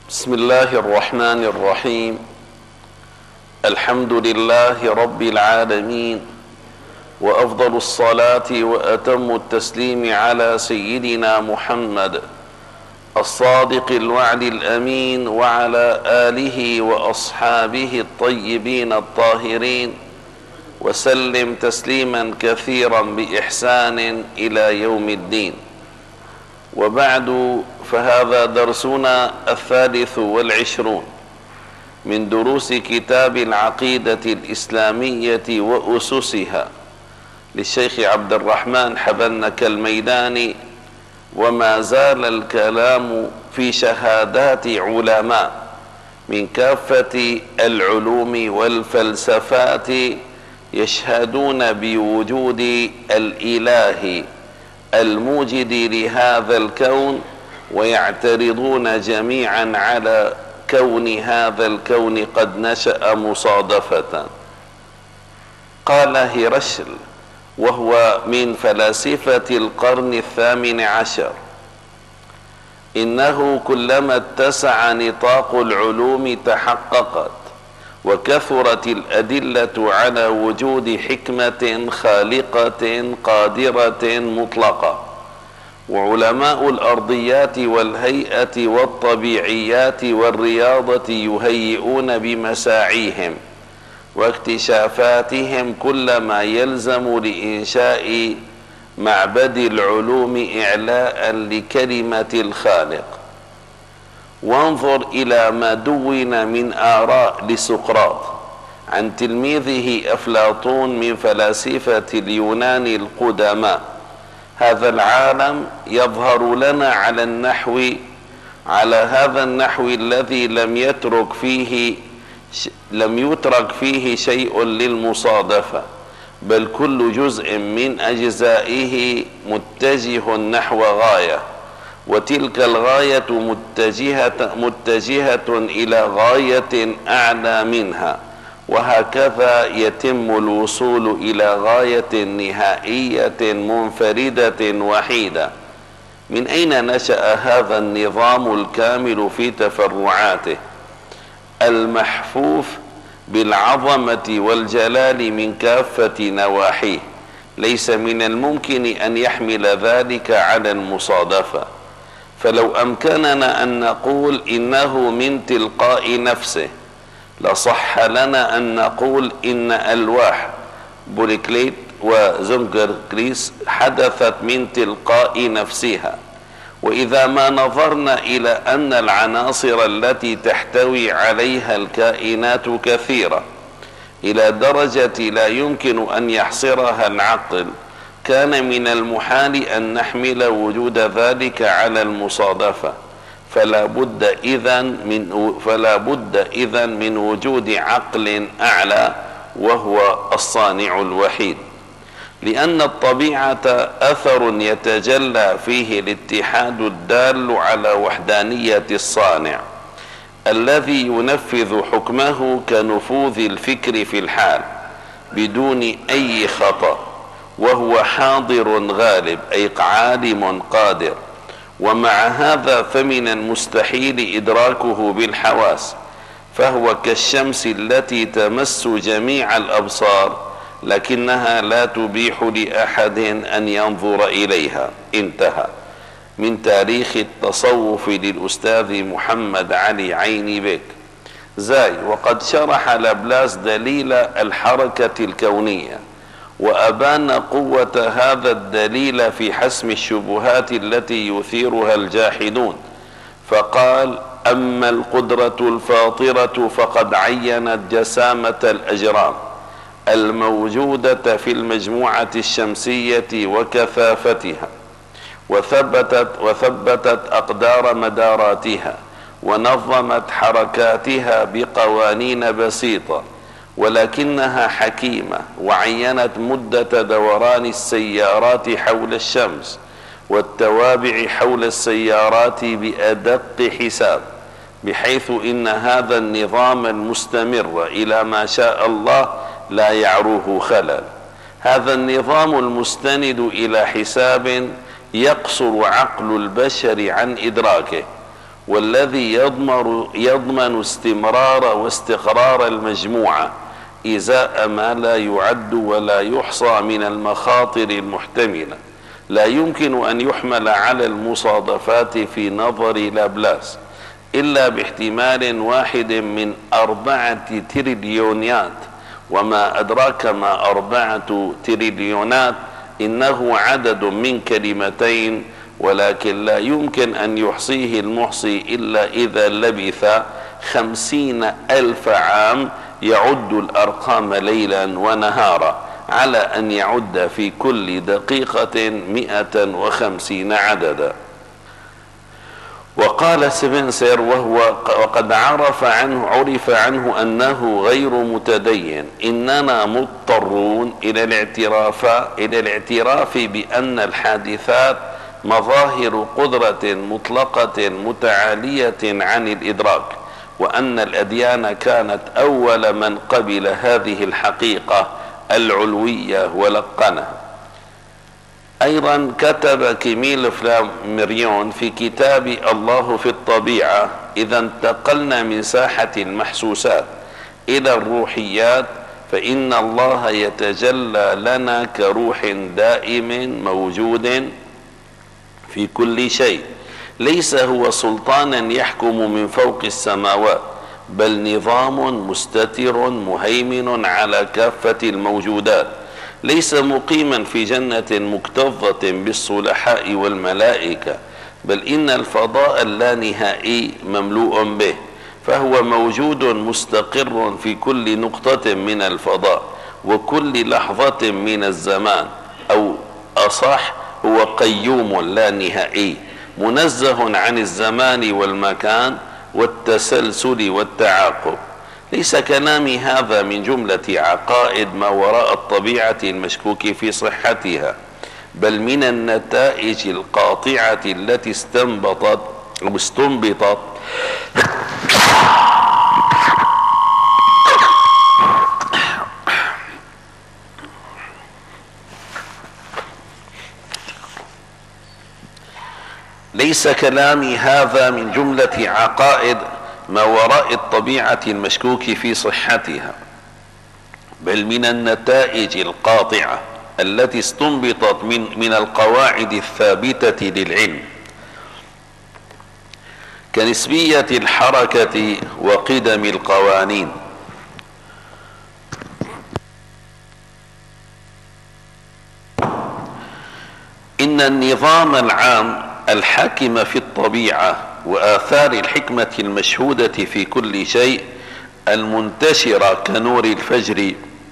بسم الله الرحمن الرحيم. الحمد لله رب العالمين، وأفضل الصلاة وأتم التسليم على سيدنا محمد الصادق الوعد الأمين، وعلى آله وأصحابه الطيبين الطاهرين، وسلم تسليما كثيرا بإحسان إلى يوم الدين. وبعد، فهذا درسنا 23 من دروس كتاب العقيدة الإسلامية وأسسها للشيخ عبد الرحمن حبنك الميداني. وما زال الكلام في شهادات علماء من كافة العلوم والفلسفات يشهدون بوجود الإله الموجد لهذا الكون، ويعترضون جميعا على كون هذا الكون قد نشأ مصادفة. قال هرشل، وهو من فلاسفة القرن 18: إنه كلما اتسع نطاق العلوم تحققت وكثرت الأدلة على وجود حكمة خالقة قادرة مطلقة. وعلماء الأرضيات والهيئة والطبيعيات والرياضة يهيئون بمساعيهم واكتشافاتهم كل ما يلزم لإنشاء معبد العلوم إعلاء لكلمة الخالق. وانظر إلى ما دون من آراء لسقراط عن تلميذه أفلاطون من فلاسفة اليونان القدماء. هذا العالم يظهر لنا على هذا النحو الذي لم يترك فيه شيء للمصادفة، بل كل جزء من أجزائه متجه نحو غاية، وتلك الغاية متجهة إلى غاية أعلى منها، وهكذا يتم الوصول إلى غاية نهائية منفردة وحيدة. من أين نشأ هذا النظام الكامل في تفرعاته المحفوف بالعظمة والجلال من كافة نواحيه؟ ليس من الممكن أن يحمل ذلك على المصادفة. فلو أمكننا أن نقول إنه من تلقاء نفسه، لصح لنا أن نقول إن ألواح بوليكليت وزنجر كريس حدثت من تلقاء نفسها. وإذا ما نظرنا إلى أن العناصر التي تحتوي عليها الكائنات كثيرة إلى درجة لا يمكن أن يحصرها العقل، كان من المحال أن نحمل وجود ذلك على المصادفة. فلا بد إذن من وجود عقل أعلى، وهو الصانع الوحيد، لأن الطبيعة أثر يتجلى فيه الاتحاد الدال على وحدانية الصانع الذي ينفذ حكمه كنفوذ الفكر في الحال بدون أي خطأ، وهو حاضر غالب، أي عالم قادر. ومع هذا فمن المستحيل إدراكه بالحواس، فهو كالشمس التي تمس جميع الأبصار لكنها لا تبيح لأحد أن ينظر إليها. انتهى. من تاريخ التصوف للأستاذ محمد علي عيني بك زاي. وقد شرح لابلاس دليل الحركة الكونية، وأبان قوة هذا الدليل في حسم الشبهات التي يثيرها الجاحدون، فقال: أما القدرة الفاطرة فقد عينت جسامة الأجرام الموجودة في المجموعة الشمسية وكثافتها، وثبتت أقدار مداراتها، ونظمت حركاتها بقوانين بسيطة، ولكنها حكيمة، وعينت مدة دوران السيارات حول الشمس والتوابع حول السيارات بأدق حساب، بحيث إن هذا النظام المستمر إلى ما شاء الله لا يعروه خلل. هذا النظام المستند إلى حساب يقصر عقل البشر عن إدراكه، والذي يضمن استمرار واستقرار المجموعة إزاء ما لا يعد ولا يحصى من المخاطر المحتملة، لا يمكن أن يحمل على المصادفات في نظر لابلاس إلا باحتمال واحد من 4 تريليونات، وما أدراك ما 4 تريليونات، إنه عدد من كلمتين، ولكن لا يمكن أن يحصيه المحصي إلا إذا لبث 50,000 عام يعد الأرقام ليلا ونهارا، على أن يعد في كل دقيقة 150 عددا. وقال سبنسر وقد عرف عنه أنه غير متدين: إننا مضطرون إلى الاعتراف بأن الحادثات مظاهر قدرة مطلقة متعالية عن الإدراك، وأن الأديان كانت أول من قبل هذه الحقيقة العلوية ولقنها. أيضا كتب كيميل فلامريون في كتاب الله في الطبيعة: إذا انتقلنا من ساحة المحسوسات إلى الروحيات فإن الله يتجلى لنا كروح دائم موجود في كل شيء، ليس هو سلطانا يحكم من فوق السماوات، بل نظام مستتر مهيمن على كافة الموجودات، ليس مقيما في جنة مكتظة بالصلحاء والملائكة، بل إن الفضاء اللانهائي مملوء به، فهو موجود مستقر في كل نقطة من الفضاء وكل لحظة من الزمان، أو أصح هو قيوم لا نهائي منزه عن الزمان والمكان والتسلسل والتعاقب. ليس كلامي هذا من جملة عقائد ما وراء الطبيعة المشكوك في صحتها، بل من النتائج القاطعة التي استنبطت ليس كلامي هذا من جملة عقائد ما وراء الطبيعة المشكوك في صحتها، بل من النتائج القاطعة التي استنبطت من القواعد الثابتة للعلم، كنسبية الحركة وقدم القوانين. إن النظام العام الحاكم في الطبيعة وآثار الحكمة المشهودة في كل شيء المنتشرة كنور الفجر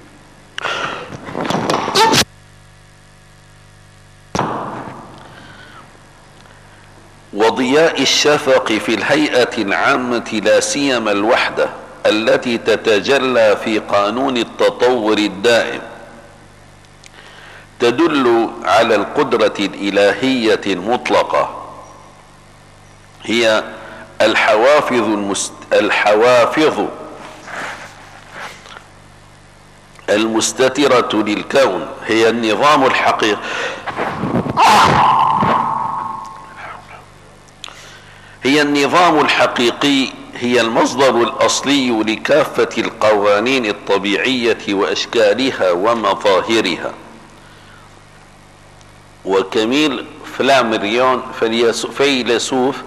وضياء الشفق في الهيئة العامة، لا سيما الوحدة التي تتجلى في قانون التطور الدائم، تدل على القدرة الإلهية المطلقة. هي الحوافظ المستترة للكون، هي النظام الحقيقي هي المصدر الأصلي لكافة القوانين الطبيعية وأشكالها ومظاهرها. وكميل فلامريون فيلسوف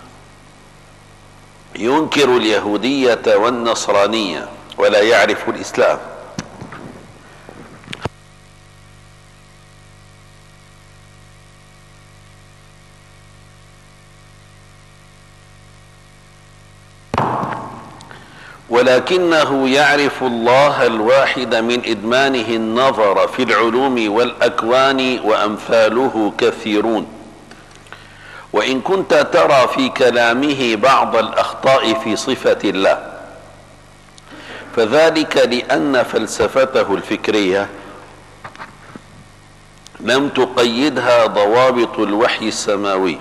ينكر اليهودية والنصرانية ولا يعرف الإسلام، ولكنه يعرف الله الواحد من إدمانه النظر في العلوم والأكوان، وأمثاله كثيرون. وإن كنت ترى في كلامه بعض الأخطاء في صفة الله، فذلك لأن فلسفته الفكرية لم تقيدها ضوابط الوحي السماوي.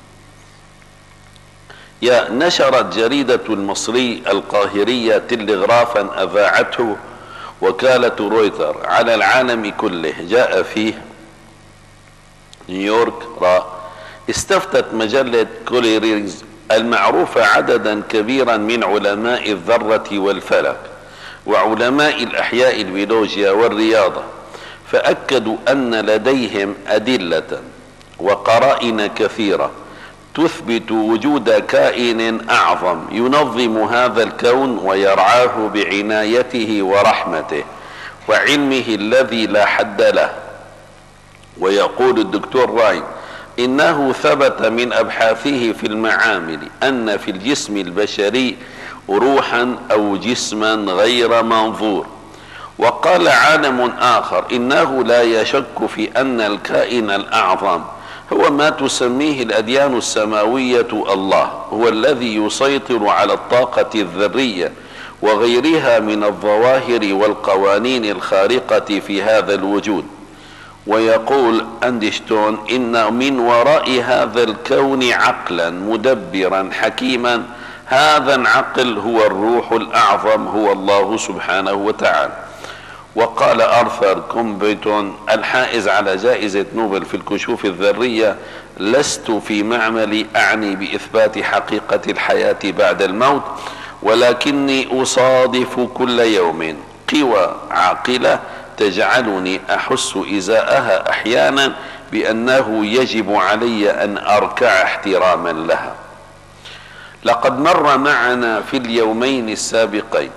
نشرت جريدة المصري القاهرية تلغرافا أذاعته وكالة رويتر على العالم كله، جاء فيه نيويورك استفتت مجلة المعروفة عددا كبيرا من علماء الذرة والفلك وعلماء الأحياء البيولوجيا والرياضة، فأكدوا أن لديهم أدلة وقرائن كثيرة تثبت وجود كائن أعظم ينظم هذا الكون ويرعاه بعنايته ورحمته وعلمه الذي لا حد له. ويقول الدكتور راين إنه ثبت من أبحاثه في المعامل أن في الجسم البشري روحا أو جسما غير منظور. وقال عالم آخر إنه لا يشك في أن الكائن الأعظم هو ما تسميه الأديان السماوية الله، هو الذي يسيطر على الطاقة الذرية وغيرها من الظواهر والقوانين الخارقة في هذا الوجود. ويقول أندشتون إن من وراء هذا الكون عقلا مدبرا حكيما، هذا العقل هو الروح الأعظم، هو الله سبحانه وتعالى. وقال آرثر كومبيتون الحائز على جائزة نوبل في الكشوف الذرية: لست في معملي أعني بإثبات حقيقة الحياة بعد الموت، ولكني أصادف كل يوم قوى عاقلة تجعلني أحس إزاءها أحيانا بأنه يجب علي أن أركع احتراما لها. لقد مر معنا في اليومين السابقين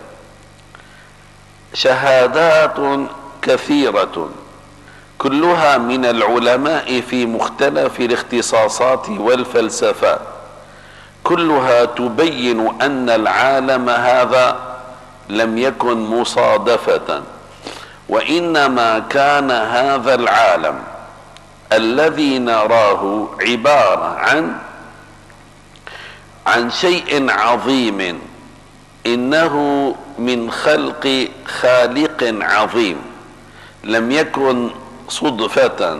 شهادات كثيرة كلها من العلماء في مختلف الاختصاصات والفلسفات، كلها تبين أن العالم هذا لم يكن مصادفة، وإنما كان هذا العالم الذي نراه عبارة عن شيء عظيم، إنه من خلق خالق عظيم، لم يكن صدفة،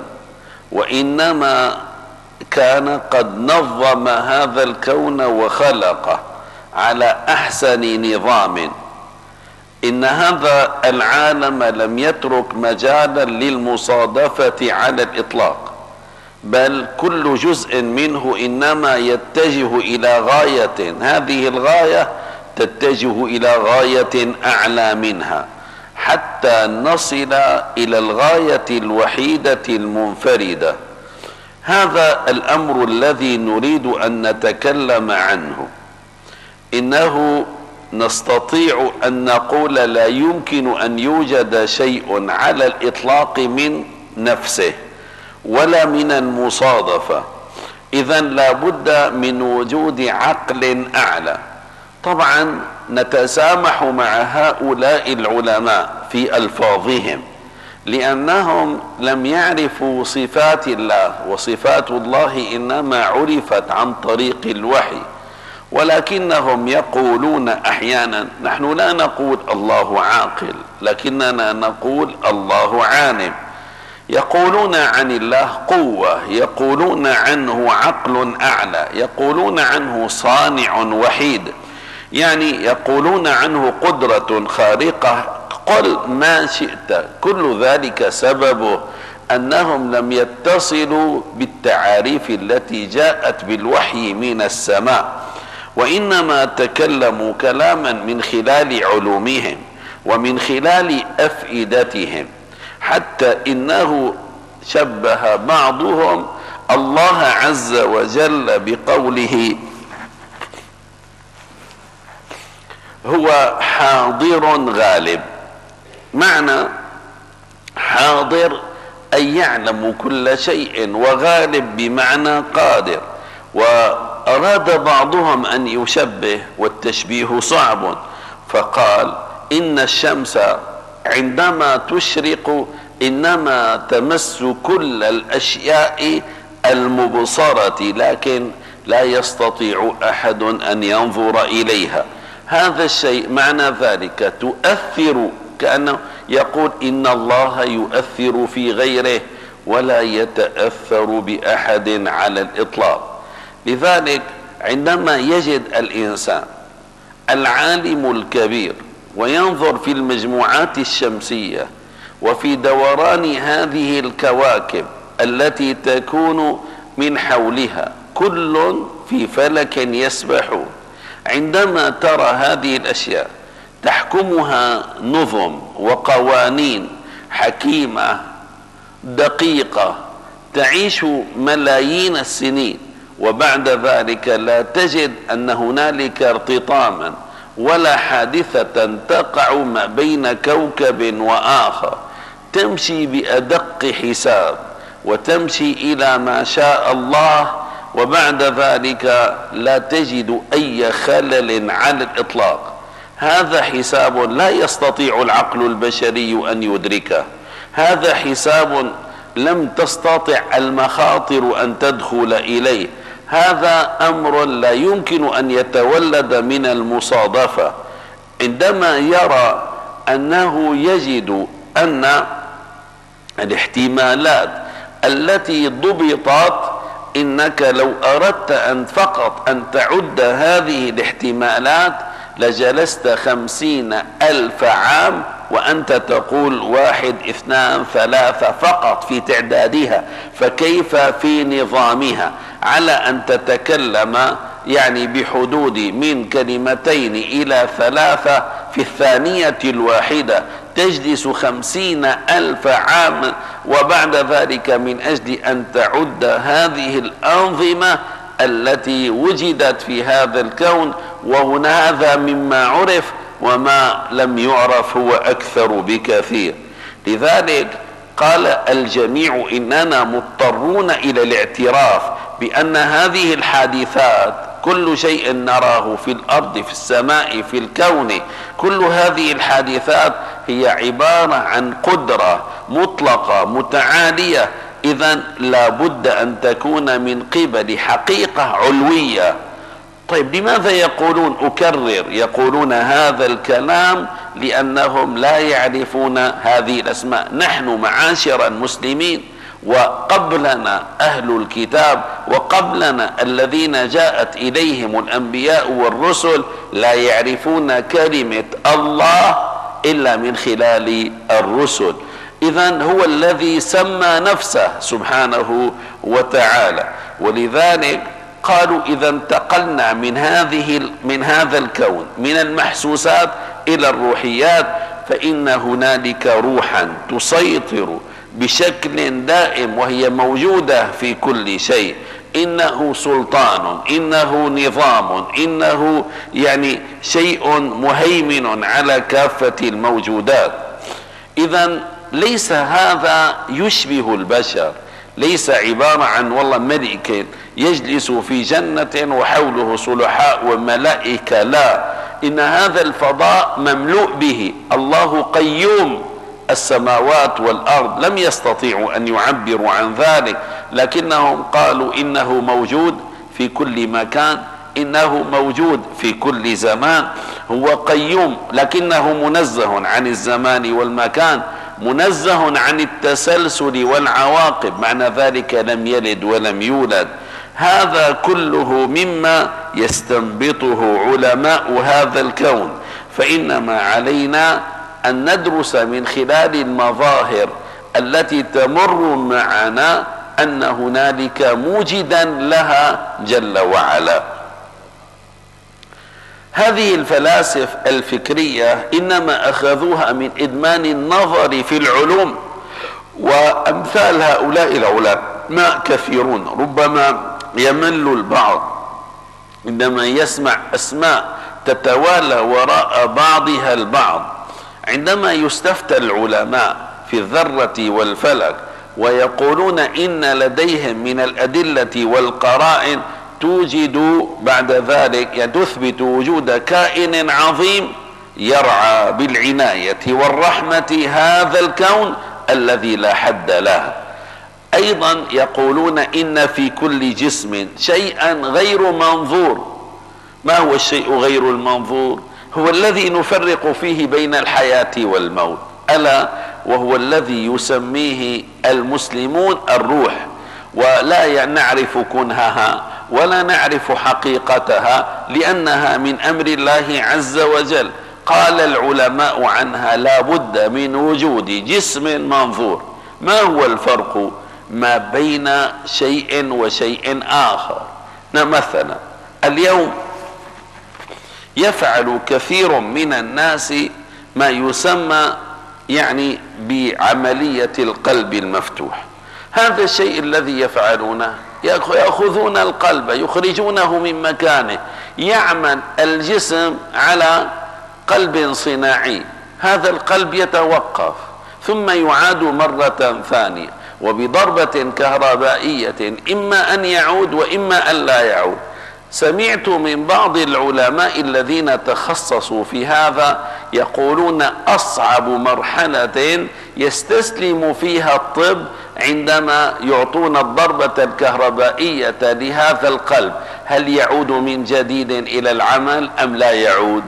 وإنما كان قد نظم هذا الكون وخلقه على أحسن نظام. إن هذا العالم لم يترك مجالا للمصادفة على الإطلاق، بل كل جزء منه إنما يتجه إلى غاية، هذه الغاية تتجه إلى غاية أعلى منها حتى نصل إلى الغاية الوحيدة المنفردة. هذا الأمر الذي نريد أن نتكلم عنه. إنه نستطيع أن نقول لا يمكن أن يوجد شيء على الإطلاق من نفسه ولا من المصادفة، إذن لا بد من وجود عقل أعلى. طبعا نتسامح مع هؤلاء العلماء في ألفاظهم، لأنهم لم يعرفوا صفات الله، وصفات الله إنما عرفت عن طريق الوحي، ولكنهم يقولون أحيانا، نحن لا نقول الله عاقل، لكننا نقول الله عالم. يقولون عن الله قوة، يقولون عنه عقل أعلى، يقولون عنه صانع وحيد، يعني يقولون عنه قدرة خارقة، قل ما شئت. كل ذلك سببه أنهم لم يتصلوا بالتعاريف التي جاءت بالوحي من السماء، وإنما تكلموا كلاما من خلال علومهم ومن خلال أفئدتهم، حتى إنه شبه بعضهم الله عز وجل بقوله هو حاضر غالب. معنى حاضر أي يعلم كل شيء، وغالب بمعنى قادر. وأراد بعضهم أن يشبه، والتشبيه صعب، فقال إن الشمس عندما تشرق إنما تمس كل الأشياء المبصرة، لكن لا يستطيع أحد أن ينظر إليها. هذا الشيء معنى ذلك تؤثر، كأنه يقول إن الله يؤثر في غيره ولا يتأثر بأحد على الإطلاق. لذلك عندما يجد الإنسان العالم الكبير وينظر في المجموعات الشمسية وفي دوران هذه الكواكب التي تكون من حولها، كل في فلك يسبحون. عندما ترى هذه الأشياء تحكمها نظم وقوانين حكيمة دقيقة تعيش ملايين السنين، وبعد ذلك لا تجد أن هنالك ارتطاما ولا حادثة تقع ما بين كوكب وآخر، تمشي بأدق حساب وتمشي إلى ما شاء الله، وبعد ذلك لا تجد أي خلل على الإطلاق. هذا حساب لا يستطيع العقل البشري أن يدركه، هذا حساب لم تستطع المخاطر أن تدخل إليه، هذا أمر لا يمكن أن يتولد من المصادفة. عندما يرى أنه يجد أن الاحتمالات التي ضبطت، إنك لو أردت أن فقط أن تعد هذه الاحتمالات لجلست 50,000 عام وأنت تقول 1 2 3 فقط في تعدادها، فكيف في نظامها؟ على أن تتكلم يعني بحدود من 2 إلى 3 في الثانية الواحدة، تجلس 50,000 عام، وبعد ذلك من أجل أن تعد هذه الأنظمة التي وجدت في هذا الكون. وهنا هذا مما عرف، وما لم يعرف هو أكثر بكثير. لذلك قال الجميع إننا مضطرون إلى الاعتراف بأن هذه الحادثات، كل شيء نراه في الأرض في السماء في الكون، كل هذه الحادثات هي عبارة عن قدرة مطلقة متعالية، إذن لا بد أن تكون من قبل حقيقة علوية. طيب لماذا يقولون، أكرر، يقولون هذا الكلام لأنهم لا يعرفون هذه الأسماء. نحن معاشر المسلمين وقبلنا أهل الكتاب وقبلنا الذين جاءت إليهم الأنبياء والرسل لا يعرفون كلمة الله إلا من خلال الرسل. إذن هو الذي سمى نفسه سبحانه وتعالى. ولذلك قالوا إذا انتقلنا من هذا الكون من المحسوسات إلى الروحيات، فإن هنالك روحا تسيطر بشكل دائم وهي موجودة في كل شيء. إنه سلطان، إنه نظام، إنه يعني شيء مهيمن على كافة الموجودات. إذن ليس هذا يشبه البشر، ليس عبارة عن والله ملك يجلس في جنة وحوله صلحاء وملائكة، لا، إن هذا الفضاء مملوء به. الله قيوم السماوات والأرض، لم يستطيعوا أن يعبروا عن ذلك، لكنهم قالوا إنه موجود في كل مكان، إنه موجود في كل زمان، هو قيوم، لكنه منزه عن الزمان والمكان، منزه عن التسلسل والعواقب، معنى ذلك لم يلد ولم يولد. هذا كله مما يستنبطه علماء هذا الكون. فإنما علينا أن ندرس من خلال المظاهر التي تمر معنا أن هنالك موجدا لها جل وعلا. هذه الفلاسفة الفكرية إنما أخذوها من إدمان النظر في العلوم، وأمثال هؤلاء العلماء كثيرون. ربما يمل البعض عندما يسمع أسماء تتوالى وراء بعضها البعض. عندما يستفتى العلماء في الذرة والفلك ويقولون إن لديهم من الأدلة والقرائن توجد بعد ذلك تثبت وجود كائن عظيم يرعى بالعناية والرحمة هذا الكون الذي لا حد له. أيضا يقولون إن في كل جسم شيئا غير منظور. ما هو الشيء غير المنظور؟ هو الذي نفرق فيه بين الحياة والموت، ألا وهو الذي يسميه المسلمون الروح، ولا نعرف كنهها ولا نعرف حقيقتها لأنها من أمر الله عز وجل. قال العلماء عنها لا بد من وجود جسم منظور. ما هو الفرق ما بين شيء وشيء آخر؟ مثلا اليوم يفعل كثير من الناس ما يسمى يعني بعملية القلب المفتوح. هذا الشيء الذي يفعلونه، يأخذون القلب يخرجونه من مكانه، يعمل الجسم على قلب صناعي، هذا القلب يتوقف ثم يعاد مرة ثانية وبضربة كهربائية إما أن يعود وإما أن لا يعود. سمعت من بعض العلماء الذين تخصصوا في هذا يقولون أصعب مرحلة يستسلم فيها الطب عندما يعطون الضربة الكهربائية لهذا القلب، هل يعود من جديد إلى العمل أم لا يعود؟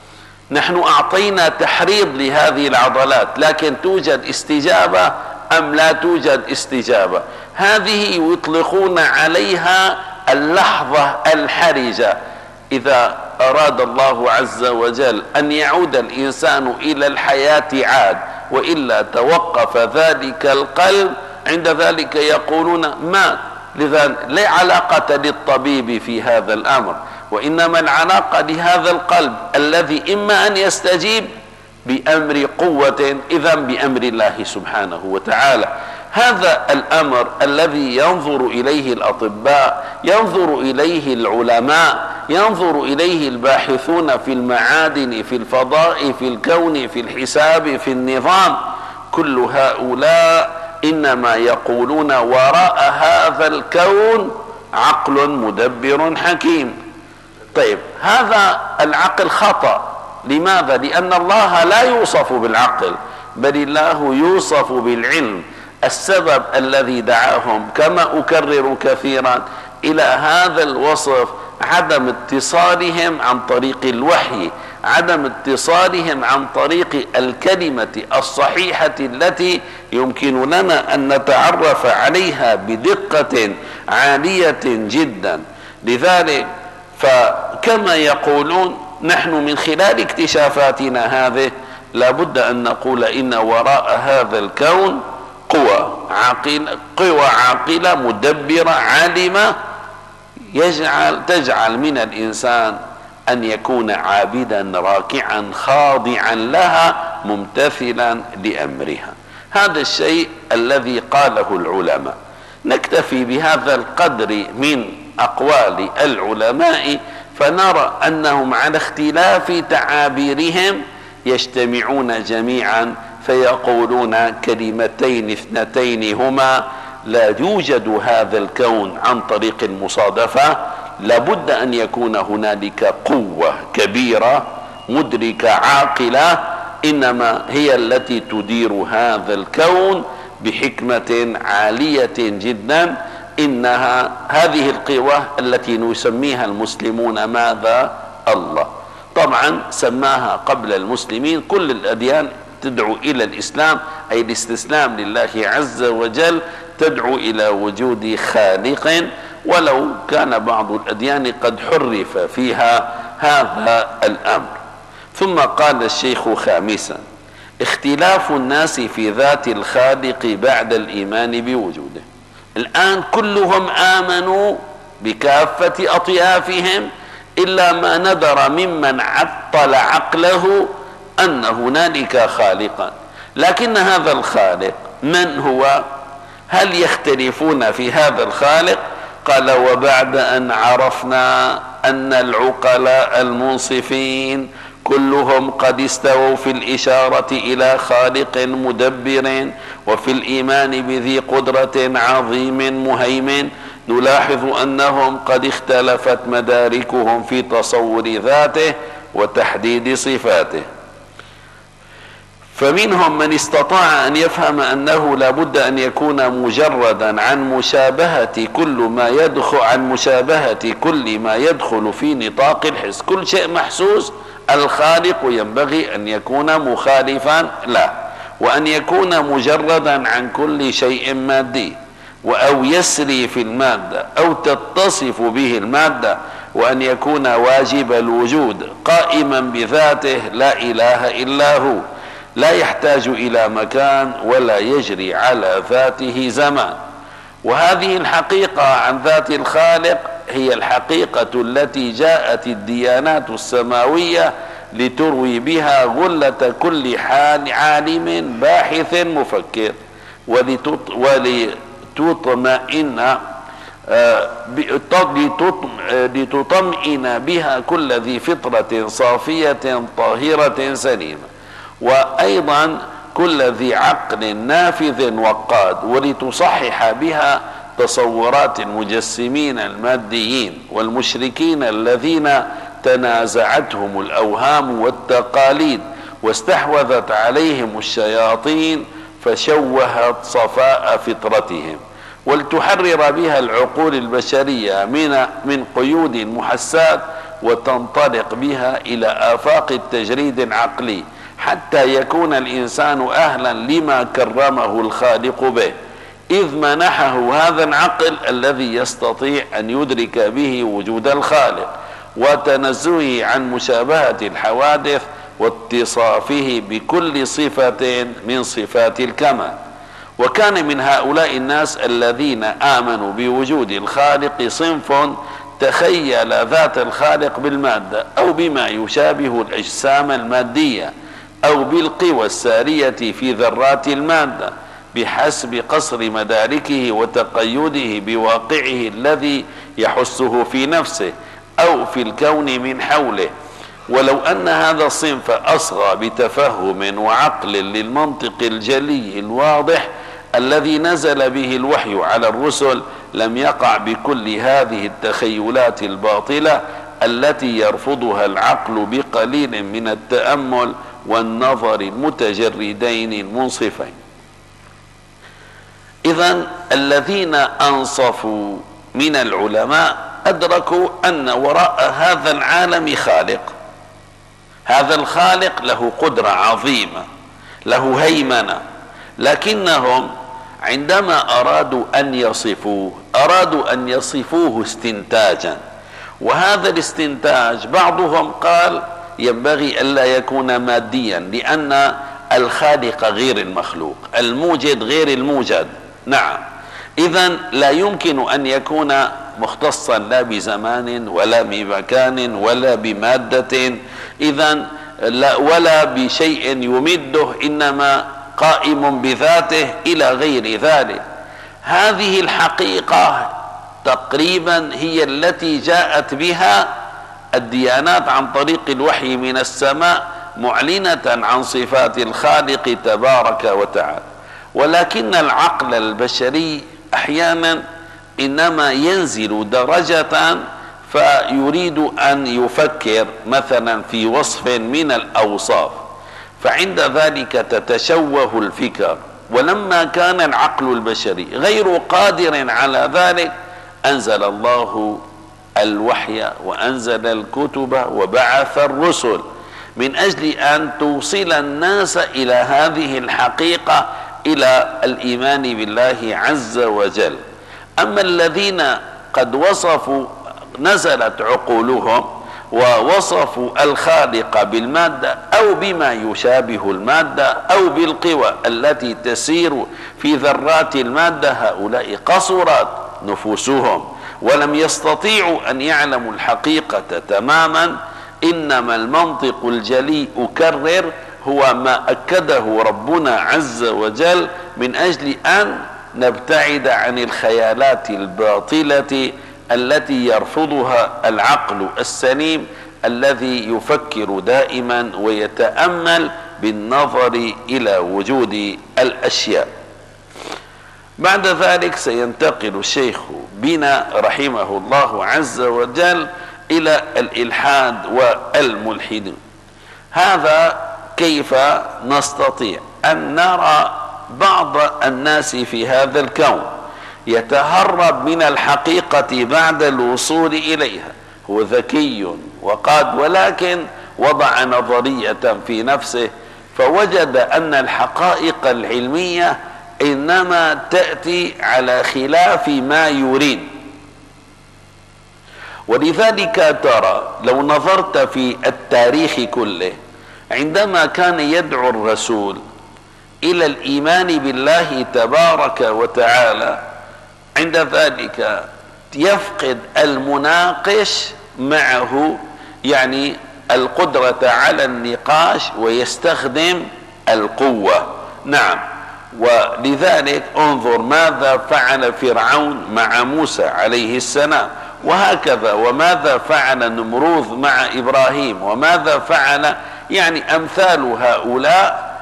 نحن أعطينا تحريض لهذه العضلات، لكن توجد استجابة أم لا توجد استجابة؟ هذه يطلقون عليها اللحظة الحرجة. إذا أراد الله عز وجل أن يعود الإنسان إلى الحياة عاد، وإلا توقف ذلك القلب، عند ذلك يقولون مات. لذا لا علاقة للطبيب في هذا الأمر، وإنما العلاقة لهذا القلب الذي إما أن يستجيب بأمر قوة، إذا بأمر الله سبحانه وتعالى. هذا الأمر الذي ينظر إليه الأطباء، ينظر إليه العلماء، ينظر إليه الباحثون في المعادن، في الفضاء، في الكون، في الحساب، في النظام، كل هؤلاء إنما يقولون وراء هذا الكون عقل مدبر حكيم. طيب، هذا العقل خطأ. لماذا؟ لأن الله لا يوصف بالعقل، بل الله يوصف بالعلم. السبب الذي دعاهم كما أكرر كثيرا إلى هذا الوصف عدم اتصالهم عن طريق الوحي، عدم اتصالهم عن طريق الكلمة الصحيحة التي يمكن لنا أن نتعرف عليها بدقة عالية جدا. لذلك فكما يقولون نحن من خلال اكتشافاتنا هذه لابد أن نقول إن وراء هذا الكون قوى عاقلة مدبرة عالمة تجعل من الإنسان أن يكون عابدا راكعا خاضعا لها ممتثلا لأمرها. هذا الشيء الذي قاله العلماء. نكتفي بهذا القدر من أقوال العلماء، فنرى أنهم على اختلاف تعابيرهم يجتمعون جميعا فيقولون كلمتين اثنتين هما: لا يوجد هذا الكون عن طريق المصادفة، لابد أن يكون هنالك قوة كبيرة مدركة عاقلة إنما هي التي تدير هذا الكون بحكمة عالية جدا. إنها هذه القوة التي نسميها المسلمون ماذا؟ الله. طبعا سماها قبل المسلمين كل الأديان تدعو إلى الإسلام، أي الاستسلام لله عز وجل، تدعو إلى وجود خالق، ولو كان بعض الأديان قد حرف فيها هذا الأمر. ثم قال الشيخ خامسا: اختلاف الناس في ذات الخالق بعد الإيمان بوجوده. الآن كلهم آمنوا بكافة أطيافهم إلا ما ندر ممن عطل عقله أن هنالك خالقا. لكن هذا الخالق من هو؟ هل يختلفون في هذا الخالق؟ قال: وبعد أن عرفنا أن العقلاء المنصفين كلهم قد استووا في الإشارة إلى خالق مدبر وفي الإيمان بذي قدرة عظيم مهيمن، نلاحظ أنهم قد اختلفت مداركهم في تصور ذاته وتحديد صفاته. فمنهم من استطاع أن يفهم أنه لا بد أن يكون مجردا عن مشابهة كل ما يدخل في نطاق الحس. كل شيء محسوس الخالق ينبغي أن يكون مخالفا له، وأن يكون مجردا عن كل شيء مادي، أو يسري في المادة أو تتصف به المادة، وأن يكون واجب الوجود قائما بذاته لا إله إلا هو، لا يحتاج إلى مكان ولا يجري على ذاته زمان. وهذه الحقيقة عن ذات الخالق هي الحقيقة التي جاءت الديانات السماوية لتروي بها غلة كل عالم باحث مفكر، لتطمئن بها كل ذي فطرة صافية طاهرة سليمة، وأيضا كل ذي عقل نافذ وقاد، ولتصحح بها تصورات المجسمين الماديين والمشركين الذين تنازعتهم الأوهام والتقاليد واستحوذت عليهم الشياطين فشوهت صفاء فطرتهم، ولتحرر بها العقول البشرية من قيود المحسات وتنطلق بها إلى آفاق التجريد العقلي حتى يكون الإنسان أهلا لما كرمه الخالق به، إذ منحه هذا العقل الذي يستطيع أن يدرك به وجود الخالق وتنزهه عن مشابهة الحوادث واتصافه بكل صفة من صفات الكمال. وكان من هؤلاء الناس الذين آمنوا بوجود الخالق صنف تخيل ذات الخالق بالمادة أو بما يشابه الأجسام المادية أو بالقوى السارية في ذرات المادة بحسب قصر مداركه وتقيده بواقعه الذي يحسه في نفسه أو في الكون من حوله. ولو أن هذا الصنف أصغى بتفهم وعقل للمنطق الجلي الواضح الذي نزل به الوحي على الرسل لم يقع بكل هذه التخيلات الباطلة التي يرفضها العقل بقليل من التأمل والنظر المتجردين المنصفين. إذن الذين أنصفوا من العلماء أدركوا أن وراء هذا العالم خالق، هذا الخالق له قدرة عظيمة، له هيمنة، لكنهم عندما أرادوا أن يصفوه استنتاجا، وهذا الاستنتاج بعضهم قال ينبغي ألا يكون ماديا لأن الخالق غير المخلوق، الموجد غير الموجد. نعم، إذن لا يمكن أن يكون مختصا لا بزمان ولا بمكان ولا بمادة إذن ولا بشيء يمده، إنما قائم بذاته إلى غير ذلك. هذه الحقيقة تقريبا هي التي جاءت بها الديانات عن طريق الوحي من السماء معلنة عن صفات الخالق تبارك وتعالى. ولكن العقل البشري أحيانا إنما ينزل درجة فيريد أن يفكر مثلا في وصف من الأوصاف، فعند ذلك تتشوه الفكر. ولما كان العقل البشري غير قادر على ذلك أنزل الله الوحي وأنزل الكتب وبعث الرسل من أجل أن توصل الناس إلى هذه الحقيقة، إلى الإيمان بالله عز وجل. أما الذين قد وصفوا نزلت عقولهم ووصفوا الخالق بالمادة أو بما يشابه المادة أو بالقوى التي تسير في ذرات المادة، هؤلاء قصرت نفوسهم ولم يستطيعوا أن يعلموا الحقيقة تماما. إنما المنطق الجلي أكرر هو ما أكده ربنا عز وجل من أجل أن نبتعد عن الخيالات الباطلة التي يرفضها العقل السليم الذي يفكر دائما ويتأمل بالنظر إلى وجود الأشياء. بعد ذلك سينتقل الشيخ بنا رحمه الله عز وجل إلى الإلحاد والملحد. هذا كيف نستطيع أن نرى بعض الناس في هذا الكون يتهرب من الحقيقة بعد الوصول إليها، هو ذكي وقاد، ولكن وضع نظرية في نفسه فوجد أن الحقائق العلمية إنما تأتي على خلاف ما يريد. ولذلك ترى لو نظرت في التاريخ كله عندما كان يدعو الرسول إلى الإيمان بالله تبارك وتعالى، عند ذلك يفقد المناقش معه يعني القدرة على النقاش ويستخدم القوة. نعم، ولذلك انظر ماذا فعل فرعون مع موسى عليه السلام، وهكذا وماذا فعل نمروذ مع إبراهيم، وماذا فعل يعني أمثال هؤلاء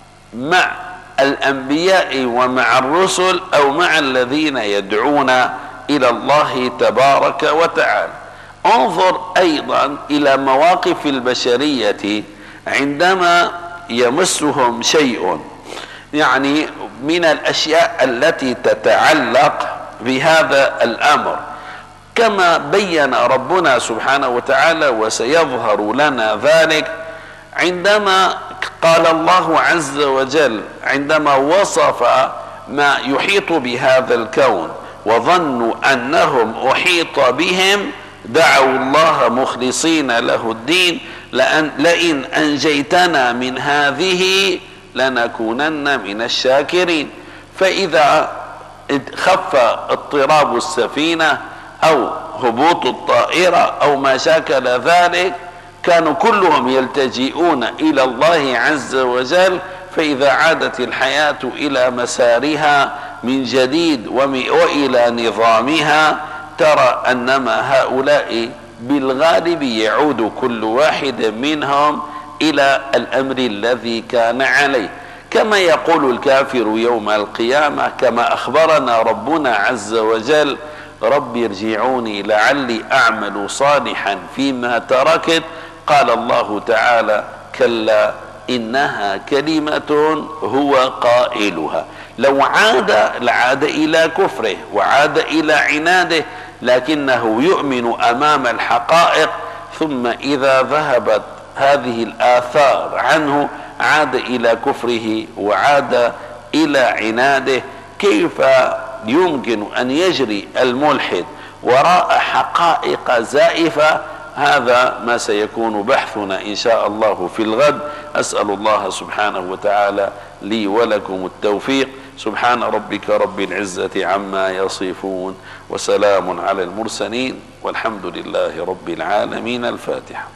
مع الأنبياء ومع الرسل أو مع الذين يدعون إلى الله تبارك وتعالى. انظر أيضا إلى مواقف البشرية عندما يمسهم شيء يعني من الأشياء التي تتعلق بهذا الأمر، كما بين ربنا سبحانه وتعالى وسيظهر لنا ذلك عندما قال الله عز وجل عندما وصف ما يحيط بهذا الكون: وظنوا أنهم أحيط بهم دعوا الله مخلصين له الدين لئن أنجيتنا من هذه لنكونن من الشاكرين. فإذا خف اضطراب السفينة أو هبوط الطائرة أو ما شاكل ذلك كانوا كلهم يلتجئون إلى الله عز وجل، فإذا عادت الحياة إلى مسارها من جديد وإلى نظامها ترى أنما هؤلاء بالغالب يعود كل واحد منهم إلى الأمر الذي كان عليه، كما يقول الكافر يوم القيامة كما أخبرنا ربنا عز وجل: رب ارجعوني لعلي أعمل صالحا فيما تركت. قال الله تعالى: كلا إنها كلمة هو قائلها. لو عاد إلى كفره وعاد إلى عناده، لكنه يؤمن أمام الحقائق، ثم إذا ذهبت هذه الآثار عنه عاد إلى كفره وعاد إلى عناده. كيف يمكن أن يجري الملحد وراء حقائق زائفة؟ هذا ما سيكون بحثنا إن شاء الله في الغد. أسأل الله سبحانه وتعالى لي ولكم التوفيق. سبحان ربك رب العزة عما يصفون، وسلام على المرسلين، والحمد لله رب العالمين. الفاتحة.